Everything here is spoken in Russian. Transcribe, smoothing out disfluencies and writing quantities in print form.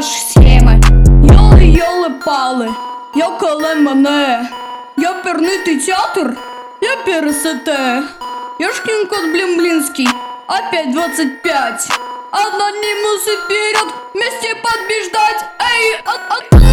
ваші схеми. Йоли-йоли-пали, я коли мене. Я пернитий театр, я пересете. Я Шкин-кот Блин-Блинский, опять 25. Анонимусы вперед, вместе побеждать. Эй,